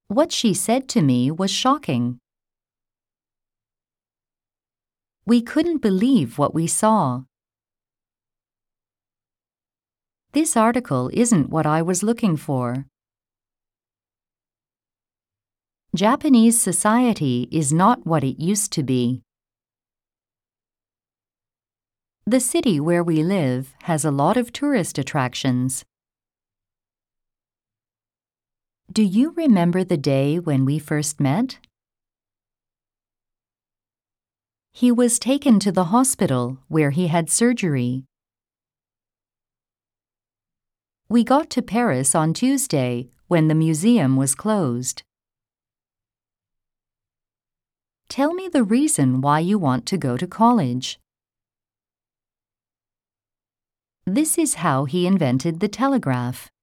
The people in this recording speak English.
What she said to me was shocking. We couldn't believe what we saw. This article isn't what I was looking for. Japanese society is not what it used to be. The city where we live has a lot of tourist attractions. Do you remember the day when we first met? He was taken to the hospital where he had surgery. We got to Paris on Tuesday when the museum was closed. Tell me the reason why you want to go to college. This is how he invented the telegraph.